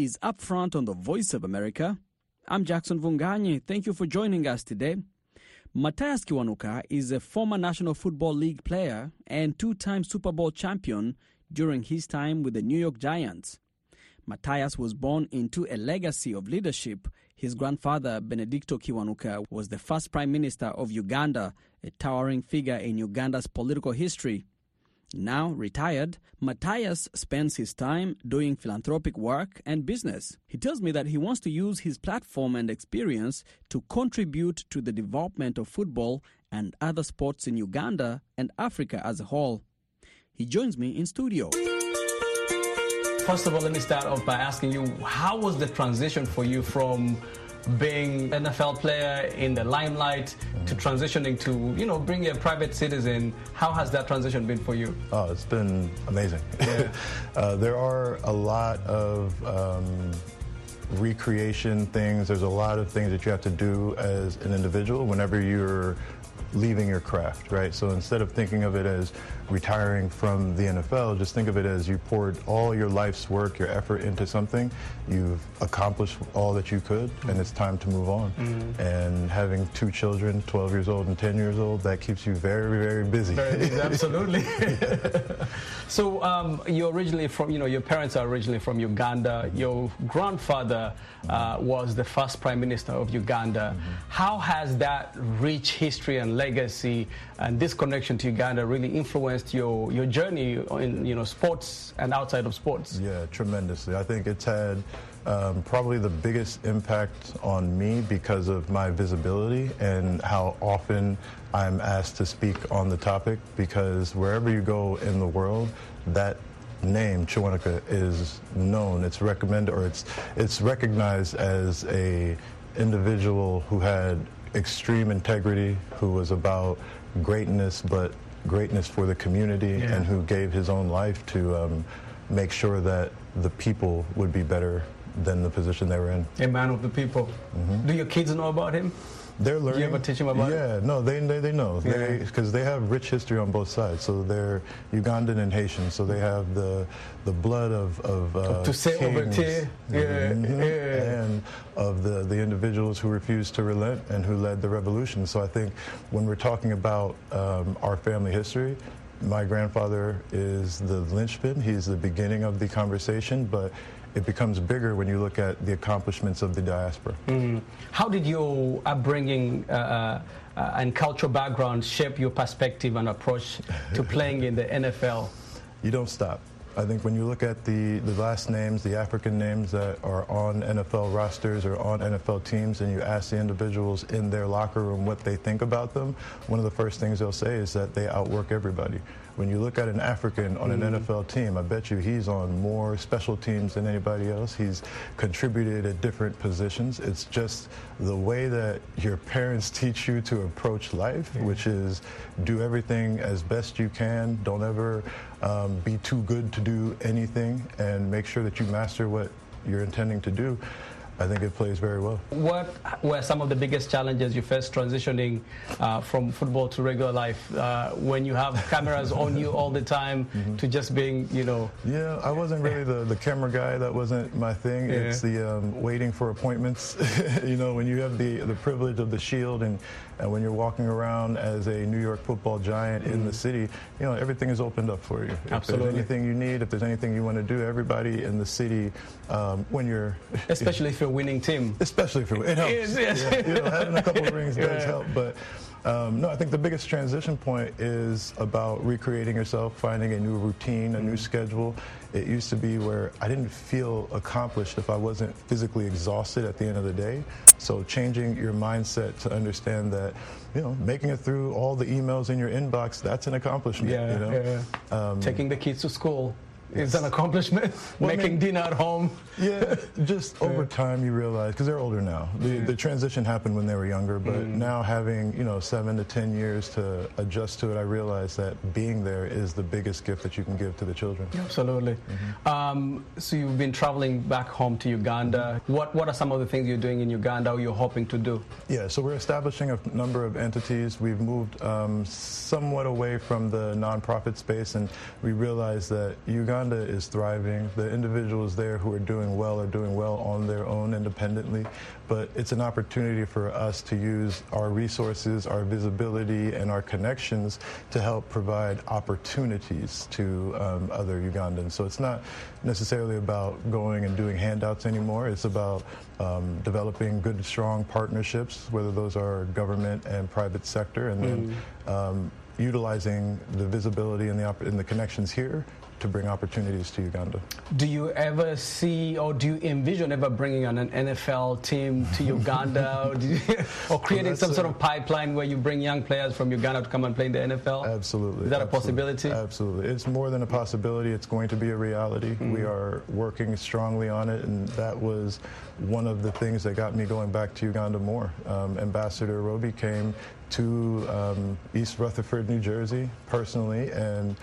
is Upfront on the Voice of America. I'm Jackson Vunganyi. Thank you for joining us today. Matthias Kiwanuka is a former National Football League player and two-time Super Bowl champion during his time with the New York Giants. Matthias was born into a legacy of leadership. His grandfather, Benedicto Kiwanuka, was the first Prime Minister of Uganda, a towering figure in Uganda's political history. Now retired, Matthias spends his time doing philanthropic work and business. He tells me that he wants to use his platform and experience to contribute to the development of football and other sports in Uganda and Africa as a whole. He joins me in studio. First of all, let me start off by asking you, how was the transition for you from being an NFL player in the limelight to transitioning to, being a private citizen? How has that transition been for you? Oh, it's been amazing. Yeah. There are a lot of recreation things. There's a lot of things that you have to do as an individual whenever you're leaving your craft, right? So instead of thinking of it as retiring from the NFL, just think of it as you poured all your life's work, your effort into something, you've accomplished all that you could, and it's time to move on. And having two children, 12 years old and 10 years old, that keeps you very, very busy. Very busy, absolutely. So you're originally from, your parents are originally from Uganda. Your grandfather was the first Prime Minister of Uganda. How has that rich history and legacy and this connection to Uganda really influenced your journey in sports and outside of sports? Yeah, tremendously. I think it's had probably the biggest impact on me because of my visibility and how often I'm asked to speak on the topic, because wherever you go in the world, that name Kiwanuka is known. It's recommended, or it's recognized as a individual who had extreme integrity, who was about greatness, but greatness for the community, and who gave his own life to make sure that the people would be better than the position they were in. A man of the people. Do your kids know about him? They're learning. Do you ever teach them about it? Yeah, no, they know. Because they have rich history on both sides. So they're Ugandan and Haitian. So they have the blood of kings, and of the individuals who refused to relent and who led the revolution. So I think when we're talking about our family history, my grandfather is the linchpin. He's the beginning of the conversation, but it becomes bigger when you look at the accomplishments of the diaspora. How did your upbringing and cultural background shape your perspective and approach to playing in the NFL? You don't stop. I think when you look at the last names, the African names that are on NFL rosters or on NFL teams, and you ask the individuals in their locker room what they think about them, one of the first things they'll say is that they outwork everybody. When you look at an African on an NFL team, I bet you he's on more special teams than anybody else. He's contributed at different positions. It's just the way that your parents teach you to approach life, which is do everything as best you can. Don't ever be too good to do anything, and make sure that you master what you're intending to do. I think it plays very well. What were some of the biggest challenges you faced transitioning from football to regular life when you have cameras on you all the time to just being, Yeah, I wasn't really the camera guy. That wasn't my thing. Yeah. It's the waiting for appointments. When you have the privilege of the shield and when you're walking around as a New York football giant in the city, everything is opened up for you. Absolutely. If there's anything you need, if there's anything you want to do, everybody in the city, when you're... Especially if you're a winning team. Especially if it helps. Yes. Yeah, having a couple of rings does help, but no, I think the biggest transition point is about recreating yourself, finding a new routine, a new schedule. It used to be where I didn't feel accomplished if I wasn't physically exhausted at the end of the day. So changing your mindset to understand that, making it through all the emails in your inbox, that's an accomplishment. Taking the kids to school. It's an accomplishment. Making dinner at home. Yeah, just over time you realize, because they're older now. The transition happened when they were younger, but now having 7 to 10 years to adjust to it, I realized that being there is the biggest gift that you can give to the children. Absolutely. So you've been traveling back home to Uganda. What are some of the things you're doing in Uganda or you're hoping to do? Yeah, so we're establishing a number of entities. We've moved somewhat away from the nonprofit space, and we realized that Uganda Uganda is thriving. The individuals there who are doing well on their own independently. But it's an opportunity for us to use our resources, our visibility, and our connections to help provide opportunities to other Ugandans. So it's not necessarily about going and doing handouts anymore. It's about developing good, strong partnerships, whether those are government and private sector, and then utilizing the visibility and the connections here to bring opportunities to Uganda. Do you ever see, or do you envision ever bringing on an NFL team to Uganda, or creating some sort of pipeline where you bring young players from Uganda to come and play in the NFL? Absolutely. Is that a possibility? Absolutely. It's more than a possibility. It's going to be a reality. We are working strongly on it, and that was one of the things that got me going back to Uganda more. Ambassador Roby came to East Rutherford, New Jersey, personally, and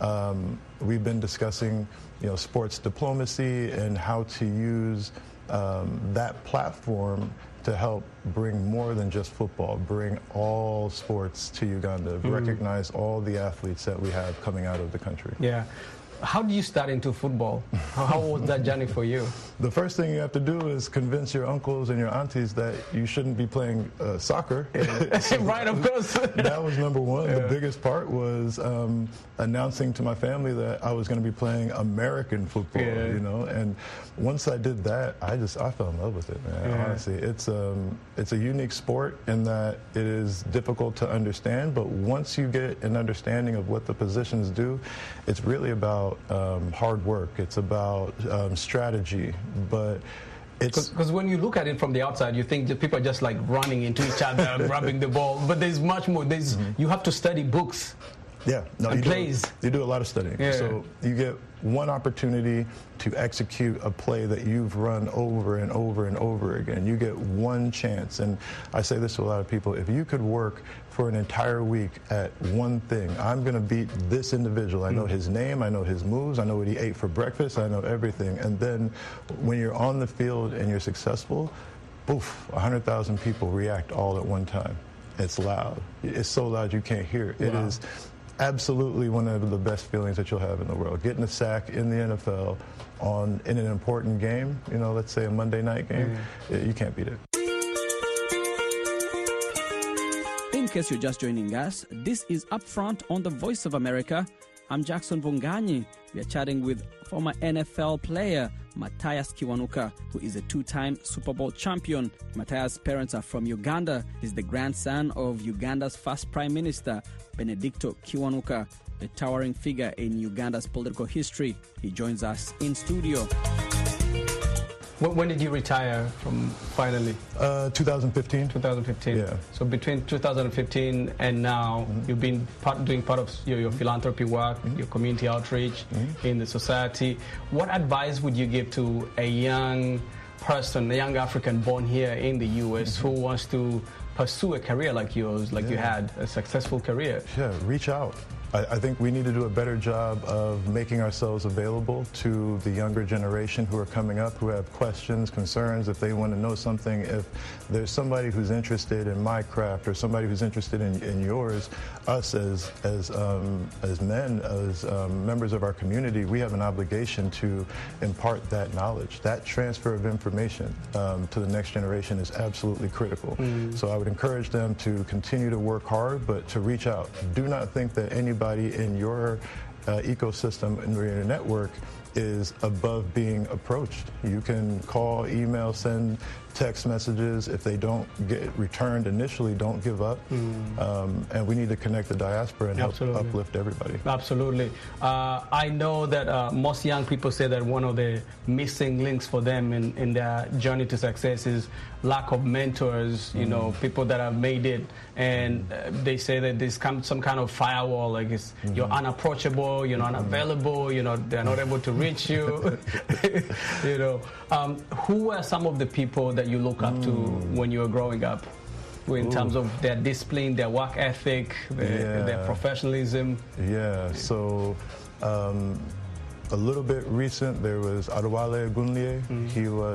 we've been discussing, sports diplomacy and how to use that platform to help bring more than just football, bring all sports to Uganda, recognize all the athletes that we have coming out of the country. Yeah. How did you start into football? How was that journey for you? The first thing you have to do is convince your uncles and your aunties that you shouldn't be playing soccer. Right, of course. That was number one. The biggest part was announcing to my family that I was going to be playing American football, and once I did that, I fell in love with it, man. Honestly, it's a unique sport in that it is difficult to understand, but once you get an understanding of what the positions do, it's really about hard work. It's about strategy, but because when you look at it from the outside, you think that people are just like running into each other, grabbing the ball. But there's much more. You have to study books. Yeah, no, and plays. You do a lot of studying. Yeah. So you get one opportunity to execute a play that you've run over and over and over again. You get one chance. And I say this to a lot of people, if you could work for an entire week at one thing, I'm going to beat this individual. I know his name, I know his moves, I know what he ate for breakfast, I know everything. And then when you're on the field and you're successful, poof, 100,000 people react all at one time. It's loud. It's so loud you can't hear it. Wow. It is absolutely one of the best feelings that you'll have in the world. Getting a sack in the NFL in an important game, let's say a Monday night game, you can't beat it. In case you're just joining us, this is Upfront on the Voice of America. I'm Jackson Vunganyi. We are chatting with former NFL player Mathias Kiwanuka, who is a two-time Super Bowl champion. Mathias' parents are from Uganda. He's the grandson of Uganda's first Prime Minister, Benedicto Kiwanuka, a towering figure in Uganda's political history. He joins us in studio. When did you retire from finally? 2015. 2015. Yeah. So between 2015 and now, you've been doing part of your philanthropy work, your community outreach in the society. What advice would you give to a young person, a young African born here in the U.S. who wants to pursue a career like yours, like you had, a successful career? Yeah, reach out. I think we need to do a better job of making ourselves available to the younger generation who are coming up, who have questions, concerns, if they want to know something. If there's somebody who's interested in my craft or somebody who's interested in yours, us as men, as members of our community, we have an obligation to impart that knowledge. That transfer of information to the next generation is absolutely critical. So I would encourage them to continue to work hard, but to reach out. Do not think that anybody in your ecosystem and your network is above being approached. You can call, email, send text messages. If they don't get returned initially, don't give up. And we need to connect the diaspora and help uplift everybody. Absolutely. I know that most young people say that one of the missing links for them in their journey to success is lack of mentors, people that have made it. And they say that there's some kind of firewall, like you're unapproachable, you're not available, they're not able to reach you. Who are some of the people that you look up to when you were growing up in terms of their discipline, their work ethic, their professionalism? Yeah, so a little bit recent, there was Adewale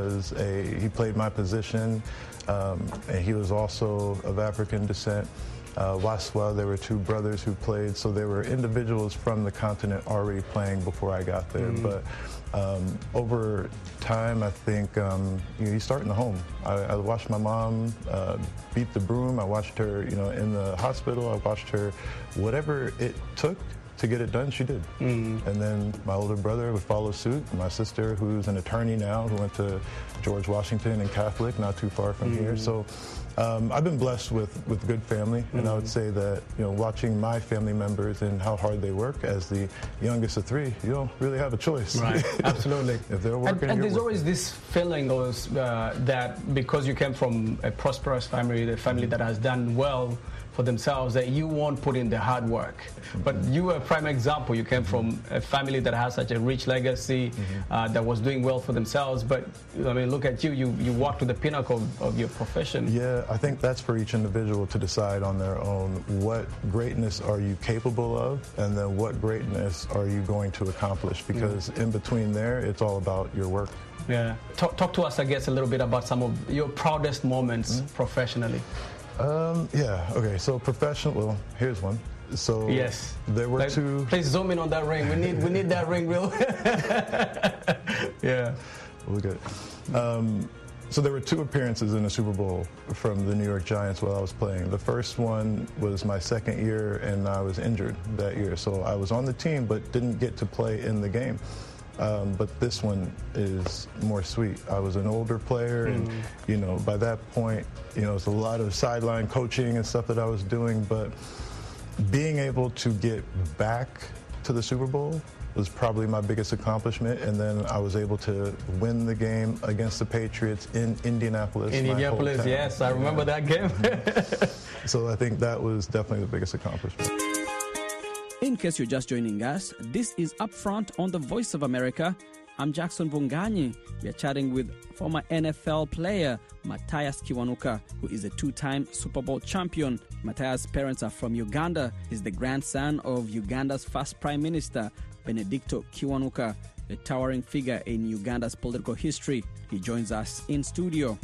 Ogunleye. He played my position, and he was also of African descent. Waswa, there were two brothers who played, so there were individuals from the continent already playing before I got there. But over time, I think you start in the home. I watched my mom beat the broom. I watched her, in the hospital. I watched her, whatever it took to get it done, she did. And then my older brother would follow suit. My sister, who's an attorney now, who went to George Washington and Catholic, not too far from here. So I've been blessed with good family, and I would say that watching my family members and how hard they work as the youngest of three, you don't really have a choice. Right, absolutely. If they're working, and there's working. always this feeling that because you came from a prosperous family, the family that has done well for themselves, that you won't put in the hard work. But you are a prime example. You came from a family that has such a rich legacy, that was doing well for themselves. But I mean, look at you. You walked to the pinnacle of your profession. Yeah, I think that's for each individual to decide on their own. What greatness are you capable of, and then what greatness are you going to accomplish? Because in between there, it's all about your work. Yeah. Talk to us, I guess, a little bit about some of your proudest moments professionally. Okay, so professional, well, here's one. So yes, there were two. Please zoom in on that ring. We need that ring, real. Yeah. We're good. So there were two appearances in the Super Bowl from the New York Giants while I was playing. The first one was my second year, and I was injured that year. So I was on the team, but didn't get to play in the game. But this one is more sweet. I was an older player, and by that point, it's a lot of sideline coaching and stuff that I was doing. But being able to get back to the Super Bowl was probably my biggest accomplishment. And then I was able to win the game against the Patriots in Indianapolis. Indianapolis, yes, I remember that game. So I think that was definitely the biggest accomplishment. In case you're just joining us, this is Upfront on the Voice of America. I'm Jackson Vunganyi. We are chatting with former NFL player Mathias Kiwanuka, who is a two-time Super Bowl champion. Mathias' parents are from Uganda. He's the grandson of Uganda's first Prime Minister, Benedicto Kiwanuka, a towering figure in Uganda's political history. He joins us in studio.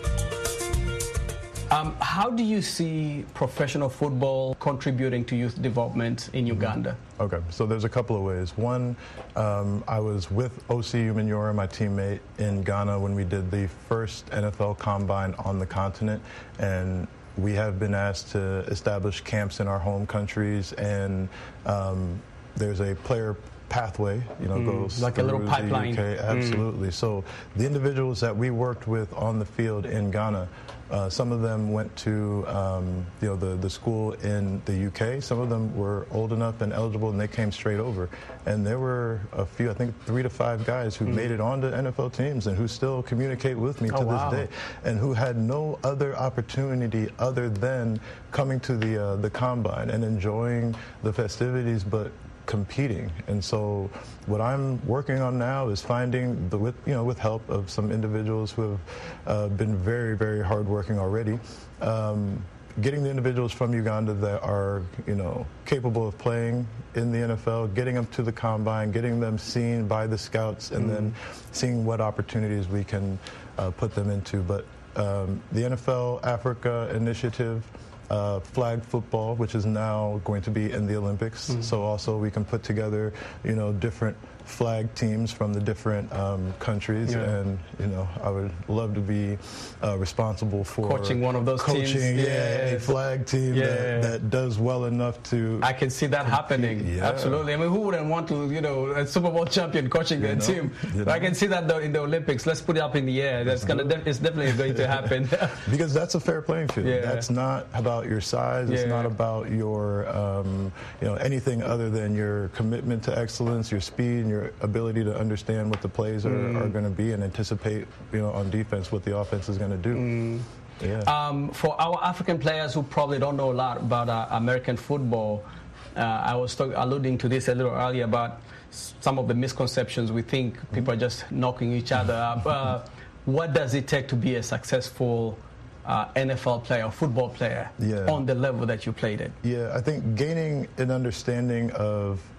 How do you see professional football contributing to youth development in Uganda? Okay, so there's a couple of ways. One, I was with O.C. Umenyora, my teammate, in Ghana when we did the first NFL Combine on the continent, and we have been asked to establish camps in our home countries, and there's a player pathway, goes like a little pipeline. The UK. Absolutely. So the individuals that we worked with on the field in Ghana, some of them went to the school in the UK. Some of them were old enough and eligible, and they came straight over. And there were a few, I think 3 to 5 guys who made it onto NFL teams and who still communicate with me to this day, and who had no other opportunity other than coming to the combine and enjoying the festivities, but competing. And so what I'm working on now is finding with help of some individuals who have been very, very hardworking already, getting the individuals from Uganda that are capable of playing in the NFL, getting them to the combine, getting them seen by the scouts, and then seeing what opportunities we can put them into. But the NFL Africa initiative, flag football, which is now going to be in the Olympics. So also we can put together, different flag teams from the different countries, and I would love to be responsible for coaching one of those teams. A flag team that does well enough to. I can see that happening. Yeah. Absolutely. I mean, who wouldn't want to, a Super Bowl champion coaching a team? I can see that in the Olympics. Let's put it up in the air. It's definitely going to happen. Because that's a fair playing field. Yeah. That's not about your size. It's not about your anything other than your commitment to excellence, your speed, and your ability to understand what the plays are going to be and anticipate, on defense what the offense is going to do. For our African players who probably don't know a lot about American football, I was alluding to this a little earlier about some of the misconceptions. We think people are just knocking each other up. What does it take to be a successful NFL player, football player, on the level that you played at? Yeah, I think gaining an understanding of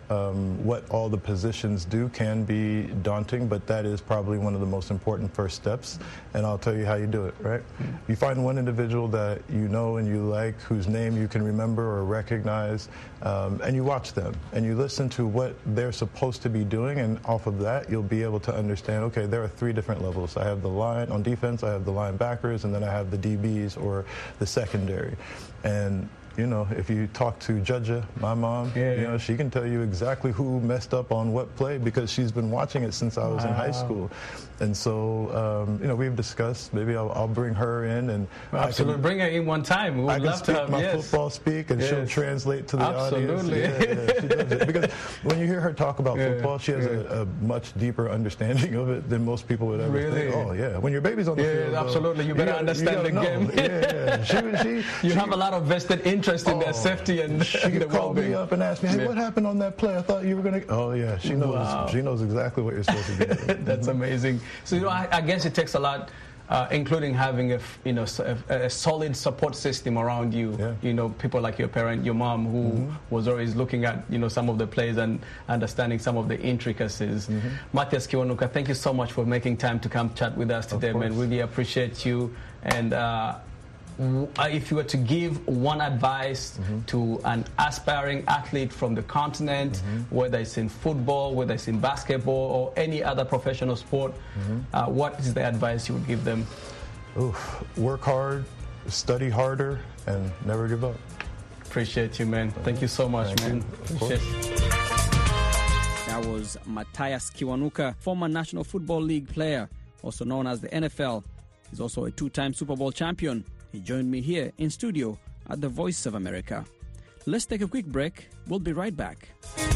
what all the positions do can be daunting, but that is probably one of the most important first steps, and I'll tell you how you do it, right? You find one individual that you know and you like, whose name you can remember or recognize, and you watch them, and you listen to what they're supposed to be doing, and off of that, you'll be able to understand, okay, there are 3 different levels. I have the line, on defense, I have the linebackers, and then I have the DBs, or the secondary. And you know, if you talk to Judja, my mom, you know, she can tell you exactly who messed up on what play because she's been watching it since I was in high school. And so, you know, we've discussed, maybe I'll bring her in and absolutely bring her in one time. We would love to have my football speak, and she'll translate to the audience. Yeah, she does it. Because when you hear her talk about football, she has a much deeper understanding of it than most people would ever think. Oh yeah, when your baby's on the field, absolutely, you better understand the game. You have a lot of vested interest in their safety and she could call me up and ask me, hey, what happened on that play? I thought you were going to... Oh, yeah, she knows. Wow. She knows exactly what you're supposed to be doing. That's amazing. So, you know, I guess it takes a lot, including having a solid support system around you. Yeah. You know, people like your parent, your mom, who was always looking at, you know, some of the plays and understanding some of the intricacies. Matthias Kiwanuka, thank you so much for making time to come chat with us today, man. Really appreciate you. And if you were to give one advice to an aspiring athlete from the continent, whether it's in football, whether it's in basketball, or any other professional sport, what is the advice you would give them? Work hard, study harder, and never give up. Appreciate you, man. Thank you so much, man. Appreciate it. That was Matthias Kiwanuka, former National Football League player, also known as the NFL. He's also a 2-time Super Bowl champion. He joined me here in studio at the Voice of America. Let's take a quick break. We'll be right back.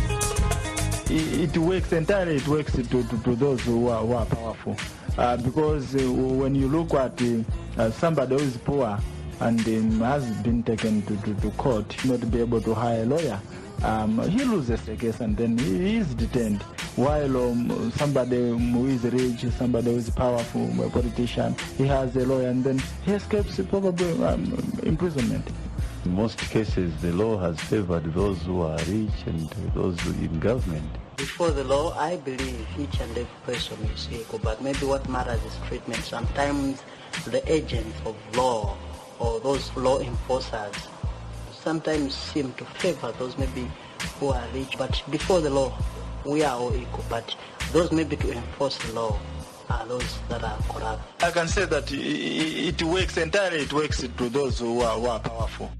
It works entirely. It works to those who are powerful. Because when you look at somebody who is poor and has been taken to court, not be able to hire a lawyer, he loses the case and then he is detained. While somebody who is rich, somebody who is powerful, a politician, he has a lawyer and then he escapes probably imprisonment. In most cases, the law has favored those who are rich and those in government. Before the law, I believe each and every person is equal, but maybe what matters is treatment. Sometimes the agents of law or those law enforcers sometimes seem to favor those maybe who are rich, but before the law, we are all equal, but those maybe to enforce the law are those that are corrupt. I can say that it works entirely. It works to those who are powerful.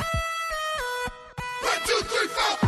1, 2, 3,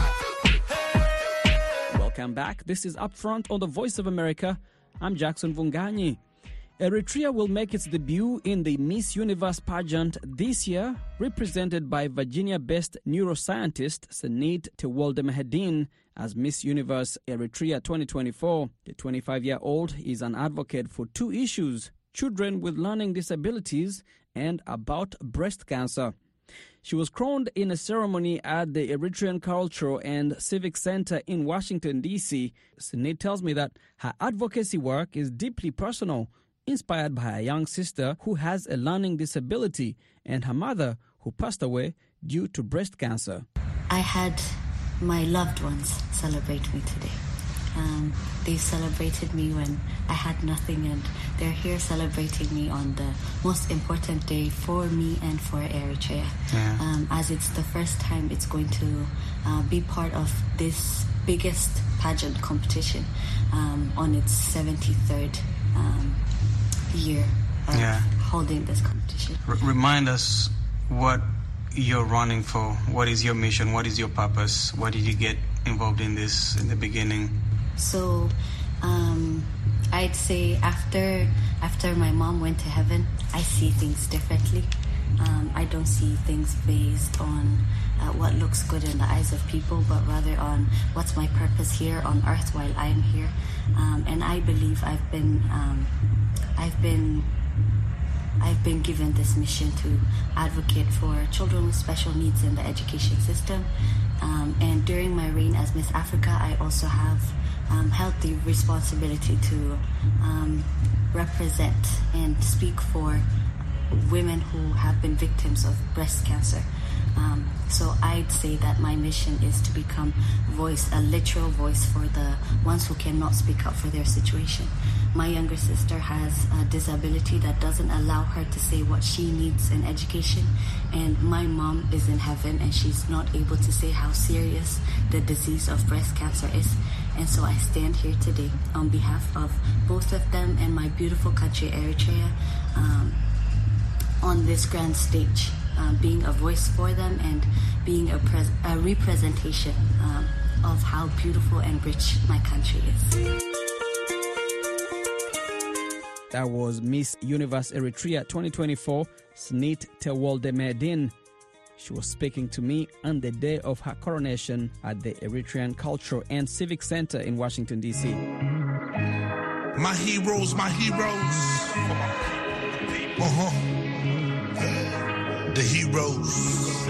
4. Welcome back. This is Upfront on the Voice of America. I'm Jackson Vunganyi. Eritrea will make its debut in the Miss Universe pageant this year, represented by Virginia-based neuroscientist Senit Tewolde Mehedin as Miss Universe Eritrea 2024. The 25-year-old is an advocate for 2 issues: children with learning disabilities and about breast cancer. She was crowned in a ceremony at the Eritrean Cultural and Civic Center in Washington, D.C. Senit tells me that her advocacy work is deeply personal, inspired by a young sister who has a learning disability and her mother who passed away due to breast cancer. I had my loved ones celebrate me today. They celebrated me when I had nothing, and they're here celebrating me on the most important day for me and for Eritrea. As it's the first time it's going to be part of this biggest pageant competition on its 73rd year of holding this competition. Remind us what you're running for. What is your mission? What is your purpose? Why did you get involved in this in the beginning? So I'd say after my mom went to heaven, I see things differently. I don't see things based on what looks good in the eyes of people, but rather on what's my purpose here on earth while I'm here. And I believe I've been given this mission to advocate for children with special needs in the education system. And during my reign as Miss Africa, I also have held the responsibility to represent and speak for women who have been victims of breast cancer. So I'd say that my mission is to become a literal voice for the ones who cannot speak up for their situation. My younger sister has a disability that doesn't allow her to say what she needs in education, and my mom is in heaven and she's not able to say how serious the disease of breast cancer is. And so I stand here today on behalf of both of them and my beautiful country, Eritrea, on this grand stage, being a voice for them and being a representation of how beautiful and rich my country is. That was Miss Universe Eritrea 2024, Snit Tewolde-Medin. She was speaking to me on the day of her coronation at the Eritrean Cultural and Civic Center in Washington, D.C. My heroes, my heroes. The heroes.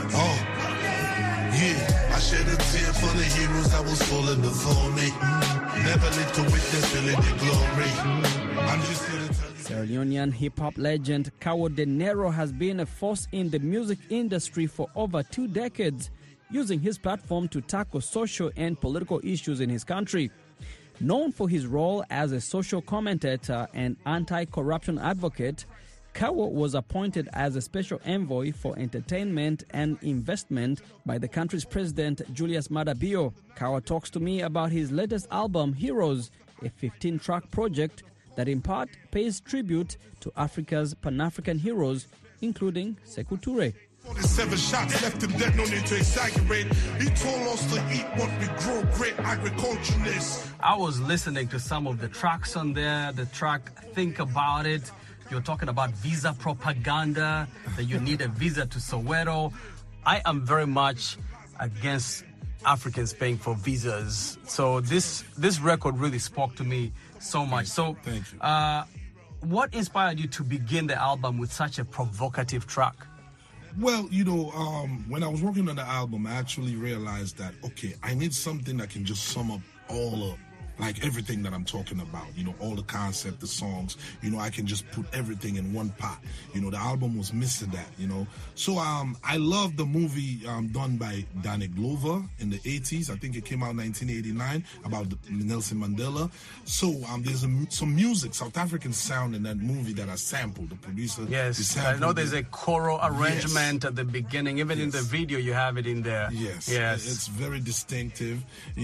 Yeah, I shed a tear for the heroes that was falling before me. Never lived to witness feeling the glory. I'm just here to tell you. Sierra Leonean hip-hop legend Kawo De Niro has been a force in the music industry for over 2 decades, using his platform to tackle social and political issues in his country. Known for his role as a social commentator and anti-corruption advocate, Kawo was appointed as a special envoy for entertainment and investment by the country's president, Julius Maada Bio. Kawo talks to me about his latest album, Heroes, a 15-track project that in part pays tribute to Africa's Pan-African heroes, including Sekou Touré. 47 shots left him dead, no need to exaggerate. He told us to eat what we grow, great agriculturalists. I was listening to some of the tracks on there, the track Think About It. You're talking about visa propaganda, that you need a visa to Soweto. I am very much against Africans paying for visas. So this record really spoke to me so much. So Thank you. What inspired you to begin the album with such a provocative track? Well, when I was working on the album, I actually realized that, okay, I need something that can just sum up all of, like everything that I'm talking about, all the concept, the songs, I can just put everything in one pot. The album was missing that, So I love the movie done by Danny Glover in the 80s. I think it came out in 1989 about Nelson Mandela. So there's some music, South African sound in that movie that I sampled. The producer. Yes, I know there's a choral arrangement at the beginning. Even in the video, you have it in there. Yes. It's very distinctive,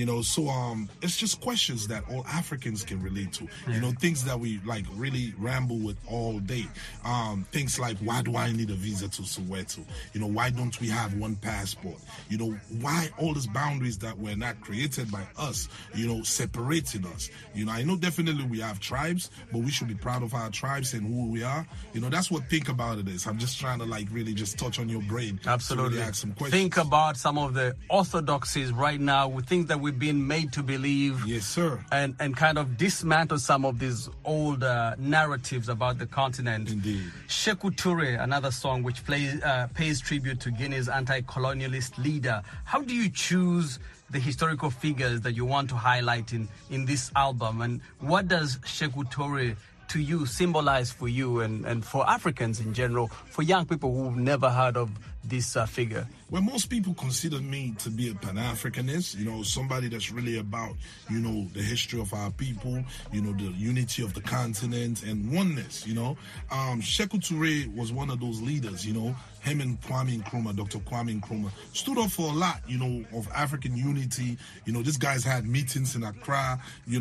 So it's just questions that all Africans can relate to, things that we like really ramble with all day. Things like, why do I need a visa to Soweto? Why don't we have one passport? Why all these boundaries that were not created by us, separating us? I know definitely we have tribes, but we should be proud of our tribes and who we are. That's what Think About It is. I'm just trying to really just touch on your brain. Absolutely. Really ask some questions. Think about some of the orthodoxies right now, with things that we've been made to believe. Yes, sir. And kind of dismantle some of these old narratives about the continent. Indeed. Sekou Touré, another song which pays tribute to Guinea's anti-colonialist leader. How do you choose the historical figures that you want to highlight in this album? And what does Sekou Touré to you symbolize for you and for Africans in general, for young people who've never heard of this figure? Well, most people consider me to be a Pan-Africanist, somebody that's really about, the history of our people, the unity of the continent and oneness, Sekou Touré was one of those leaders, him and Kwame Nkrumah, Dr. Kwame Nkrumah, stood up for a lot, of African unity. These guys had meetings in Accra,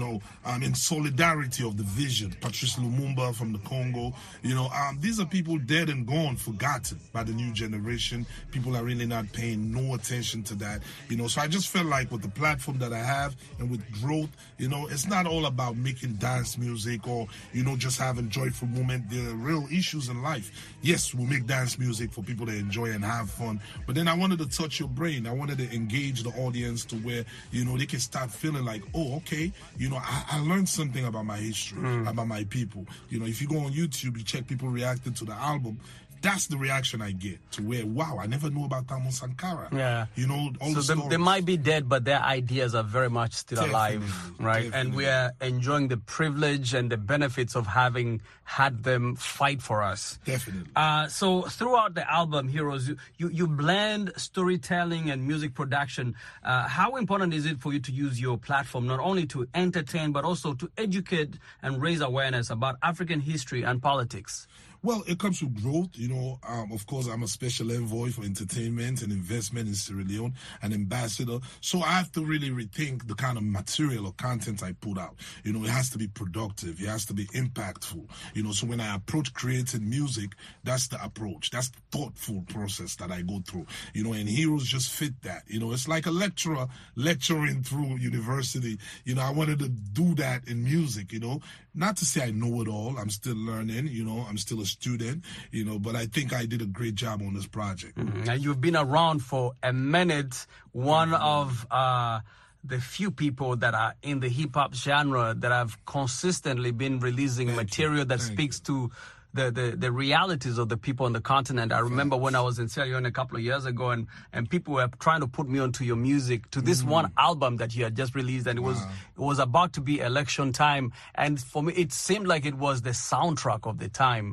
in solidarity of the vision. Patrice Lumumba from the Congo, these are people dead and gone, forgotten by the new generation. People are really not paying no attention to that, So I just felt like with the platform that I have and with growth, it's not all about making dance music or, just having joyful moment. There are real issues in life. Yes, we make dance music for people to enjoy and have fun, but then I wanted to touch your brain. I wanted to engage the audience to where, they can start feeling like, oh, okay, I learned something about my history, about my people. If you go on YouTube, you check people reacting to the album, that's the reaction I get to where, wow, I never knew about Thabo Sankara. Yeah. You know, all the So stories. they might be dead, but their ideas are very much still alive, right? Definitely. And we are enjoying the privilege and the benefits of having had them fight for us. Definitely. So throughout the album, Heroes, you blend storytelling and music production. How important is it for you to use your platform not only to entertain, but also to educate and raise awareness about African history and politics? Well, it comes with growth, you know. Of course, I'm a special envoy for entertainment and investment in Sierra Leone, an ambassador. So I have to really rethink the kind of material or content I put out. You know, it has to be productive. It has to be impactful. You know, so when I approach creating music, that's the approach. That's the thoughtful process that I go through. You know, and Heroes just fit that. You know, it's like a lecturer lecturing through university. You know, I wanted to do that in music, you know. Not to say I know it all. I'm still learning, you know. I'm still a student, you know, but I think I did a great job on this project. And you've been around for a minute. One of the few people that are in the hip-hop genre that have consistently been releasing material that speaks to the realities of the people on the continent. I remember when I was in Sierra Leone a couple of years ago, and people were trying to put me onto your music, to this one album that you had just released, and it was about to be election time, and for me it seemed like it was the soundtrack of the time.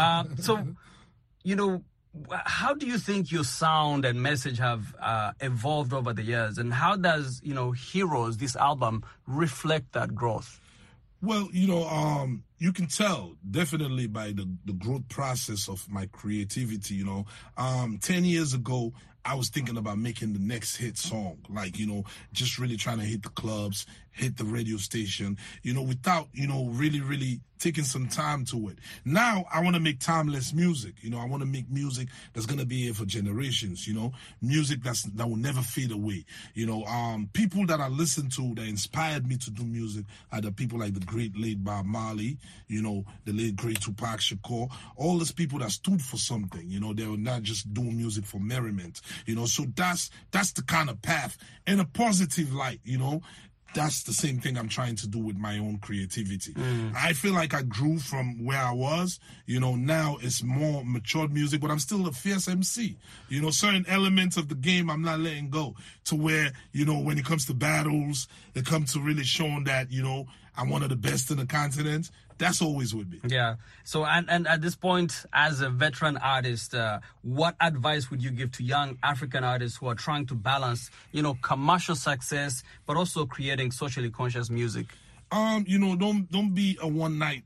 So, you know, how do you think your sound and message have evolved over the years, and how does, you know, Heroes, this album, reflect that growth? Well, you know, you can tell definitely by the growth process of my creativity, you know. 10 years ago, I was thinking about making the next hit song, like, you know, just really trying to hit the clubs, hit the radio station, you know, without, you know, really taking some time to it. Now I want to make timeless music. You know, I want to make music that's going to be here for generations, you know, music that will never fade away. You know, people that I listen to that inspired me to do music are the people like the great late Bob Marley, you know, the late great Tupac Shakur, all those people that stood for something. You know, they were not just doing music for merriment, you know, so that's the kind of path in a positive light, you know. That's the same thing I'm trying to do with my own creativity. I feel like I grew from where I was. You know, now it's more matured music, but I'm still a fierce MC. You know, certain elements of the game I'm not letting go, to where, you know, when it comes to battles, it comes to really showing that, you know, I'm one of the best in the continent. That's always with me. Yeah. So, and at this point, as a veteran artist, what advice would you give to young African artists who are trying to balance, you know, commercial success, but also creating socially conscious music? You know, don't be a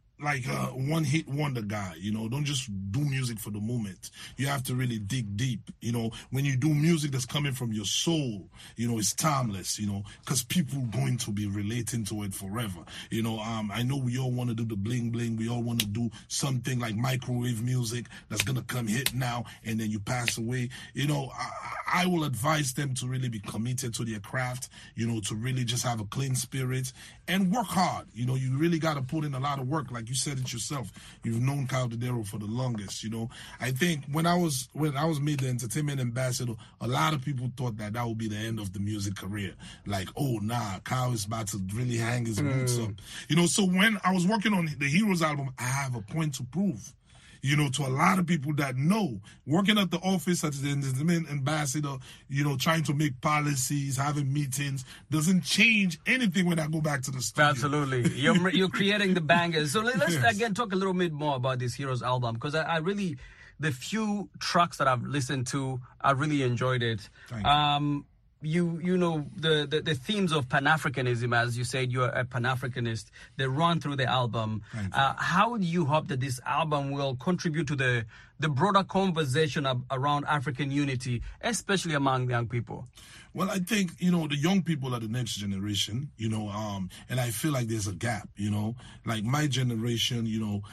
one-hit wonder guy. You know, don't just do music for the moment. You have to really dig deep. You know, when you do music that's coming from your soul, you know, it's timeless, you know, because people are going to be relating to it forever. You know, I know we all want to do the bling bling. We all want to do something like microwave music that's going to come hit now and then you pass away. You know, I will advise them to really be committed to their craft, you know, to really just have a clean spirit and work hard. You know, you really got to put in a lot of work. Like you said it yourself, you've known Kyle Dodaro for the longest, you know. I think when I was made the entertainment ambassador, a lot of people thought that would be the end of the music career. Like, oh, nah, Kyle is about to really hang his boots up. You know, so when I was working on the Heroes album, I have a point to prove. You know, to a lot of people that know, working at the office as the entertainment ambassador, you know, trying to make policies, having meetings, doesn't change anything when I go back to the studio. Absolutely. You're creating the bangers. So let's again talk a little bit more about this Heroes album, because I really, the few tracks that I've listened to, I really enjoyed it. Thank you. You know, the themes of Pan-Africanism, as you said, you're a Pan-Africanist, they run through the album. How do you hope that this album will contribute to the broader conversation around African unity, especially among young people? Well, I think, you know, the young people are the next generation, you know, and I feel like there's a gap, you know, like my generation, you know,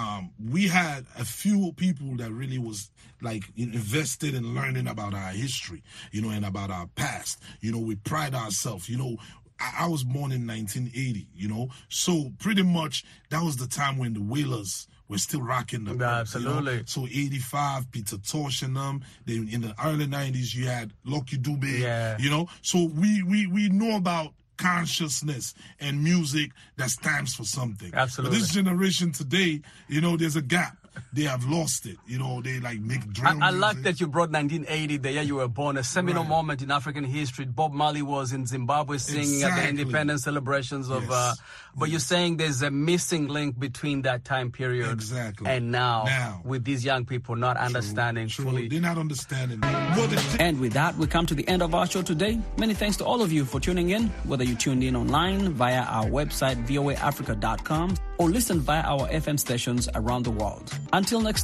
we had a few people that really was like invested in learning about our history, you know, and about our past. You know, we pride ourselves, you know. I was born in 1980, you know, so pretty much that was the time when the Wailers were still rocking the absolutely. You know? So 85, Peter Tosh and them. Then in the early 90s, you had Lucky Dube, you know. So we know about consciousness and music that stands for something. Absolutely. But this generation today, you know, there's a gap. they have lost it. You know, they like make drill I like music. that you brought 1980, the year you were born, a seminal moment in African history. Bob Marley was in Zimbabwe singing at the independence celebrations of... but you're saying there's a missing link between that time period and now, with these young people not understanding fully. They're not understanding. And with that, we come to the end of our show today. Many thanks to all of you for tuning in, whether you tuned in online via our website, voaafrica.com, or listen via our FM stations around the world. Until next